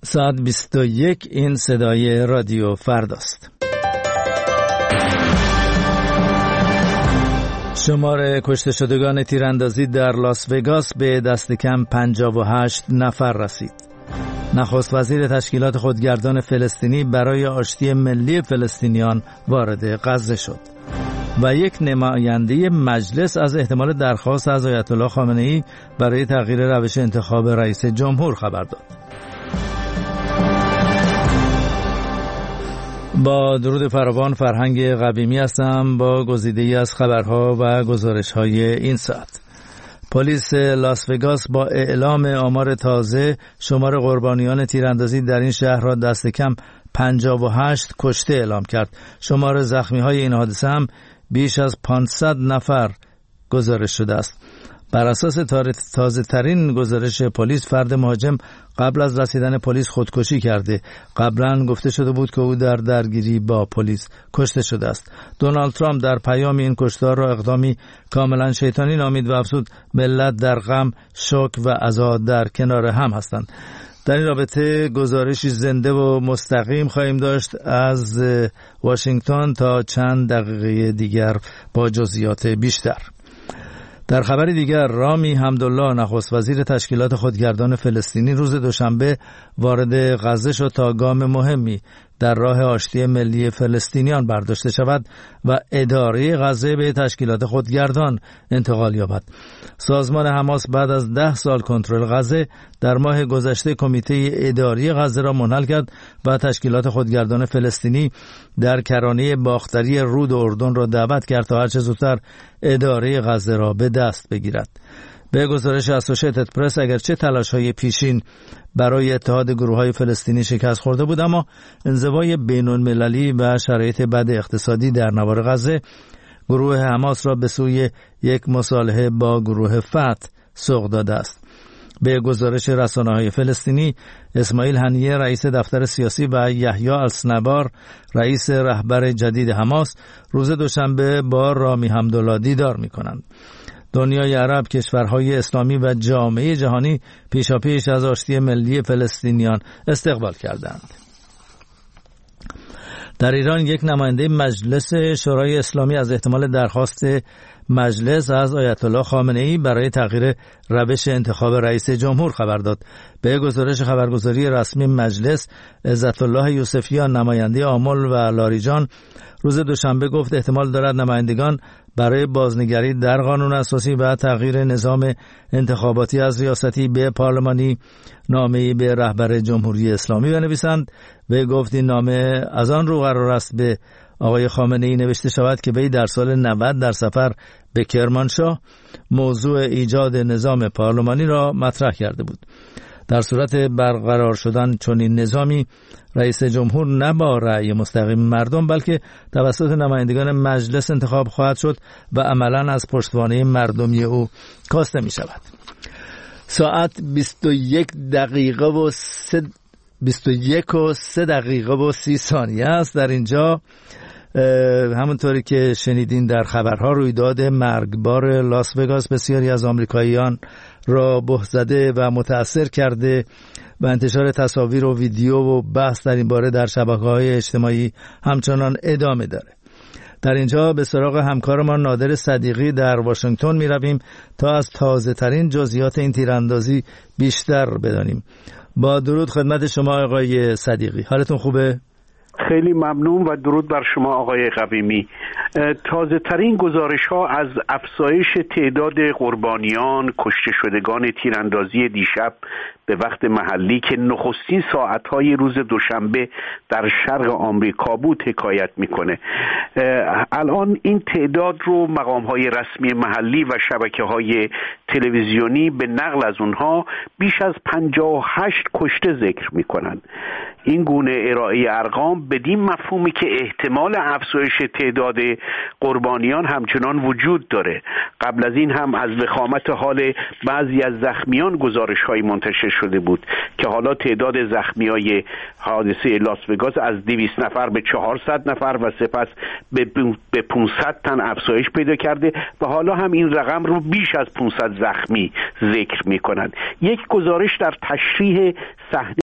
ساعت 21 این صدای رادیو فرداست. شمار کشته شدگان تیراندازی در لاس وگاس به دست کم 58 نفر رسید. نخست وزیر تشکیلات خودگردان فلسطینی برای آشتی ملی فلسطینیان وارد غزه شد و یک نماینده مجلس از احتمال درخواست از آیت الله خامنه‌ای برای تغییر روش انتخاب رئیس جمهور خبر داد. با درود فراوان، فرهنگ قویمی هستم با گزیده‌ای از خبرها و گزارش‌های این ساعت. پلیس لاس وگاس با اعلام آمار تازه شمار قربانیان تیراندازی در این شهر را دست کم 58 کشته اعلام کرد. شمار زخمی‌های این حادثه هم بیش از 500 نفر گزارش شده است. بر اساس تازه ترین گزارش پلیس، فرد مهاجم قبل از رسیدن پلیس خودکشی کرده. قبلا گفته شده بود که او در درگیری با پلیس کشته شده است. دونالد ترامپ در پیام این کشتار را اقدامی کاملا شیطانی نامید و افزود ملت در غم، شوک و عزا در کنار هم هستند. در این رابطه گزارشی زنده و مستقیم خواهیم داشت از واشنگتن تا چند دقیقه دیگر با جزئیات بیشتر. در خبر دیگر، رامی حمدالله نخست وزیر تشکیلات خودگردان فلسطینی روز دوشنبه وارد غزه شد تا گام مهمی در راه آشتی ملی فلسطینیان برداشته شود و اداره غزه به تشکیلات خودگردان انتقال یابد. سازمان حماس بعد از 10 سال کنترل غزه در ماه گذشته کمیته اداری غزه را منحل کرد و تشکیلات خودگردان فلسطینی در کرانه باختری رود اردن را دعوت کرد تا هرچه زودتر اداره غزه را به دست بگیرد. به گزارش اسوشیتد پرس، اگرچه تلاش‌های پیشین برای اتحاد گروه‌های فلسطینی شکست خورده بود، اما انزوای بین‌المللی و شرایط بد اقتصادی در نوار غزه گروه حماس را به سوی یک مصالحه با گروه فتح سوق داده است. به گزارش رسانه‌های فلسطینی، اسماعیل هنیه رئیس دفتر سیاسی و یحیی السنبار رئیس رهبر جدید حماس روز دوشنبه با رامی حمدالله دیدار می‌کنند. دنیای عرب، کشورهای اسلامی و جامعه جهانی پیشاپیش از آشتی ملی فلسطینیان استقبال کردند. در ایران، یک نماینده مجلس شورای اسلامی از احتمال درخواست مجلس از آیت الله خامنه‌ای برای تغییر روش انتخاب رئیس جمهور خبر داد. به گزارش خبرگزاری رسمی مجلس، عزت الله یوسفیان نماینده آمل و لاریجان روز دوشنبه گفت احتمال دارد نمایندگان برای بازنگری در قانون اساسی و تغییر نظام انتخاباتی از ریاستی به پارلمانی نامه‌ای به رهبر جمهوری اسلامی بنویسند. و گفت این نامه از آن رو قرار است به آقای خامنه‌ای نوشته شود که وی در سال 90 در سفر به کرمانشاه موضوع ایجاد نظام پارلمانی را مطرح کرده بود. در صورت برقرار شدن چنین نظامی، رئیس جمهور نه با رأی مستقیم مردم بلکه توسط نمایندگان مجلس انتخاب خواهد شد و عملاً از پشتوانه مردمی او کاسته می شود. ساعت 21 و 3 دقیقه و 30 ثانیه است. در اینجا همونطوری که شنیدین در خبرها، رویداد مرگبار لاس وگاس بسیاری از آمریکاییان را بحث‌زده و متأثر کرده و انتشار تصاویر و ویدیو و بحث در این باره در شبکه‌های اجتماعی همچنان ادامه داره. در اینجا به سراغ همکارمان نادر صدیقی در واشنگتن می رویم تا از تازه ترین جزئیات این تیراندازی بیشتر بدانیم. با درود خدمت شما آقای صدیقی، حالتون خوبه؟ خیلی ممنون و درود بر شما آقای قویمی. تازه ترین گزارش ها از افزایش تعداد قربانیان کشته شدگان تیراندازی دیشب به وقت محلی که نخستین ساعتهای روز دوشنبه در شرق آمریکا بود حکایت میکنه. الان این تعداد رو مقامهای رسمی محلی و شبکه‌های تلویزیونی به نقل از اونها بیش از 58 کشته ذکر میکنن. این گونه ارائه ارقام بدین مفهومی که احتمال افزایش تعداد قربانیان همچنان وجود داره. قبل از این هم از وخامت حال بعضی از زخمیان گزارش‌های منتشر شده بود که حالا تعداد زخمیای حادثه لاس وگاس از 200 نفر به 400 نفر و سپس به 500 تن افزایش پیدا کرده و حالا هم این رقم رو بیش از 500 زخمی ذکر می‌کنند. یک گزارش در تشریح صحنه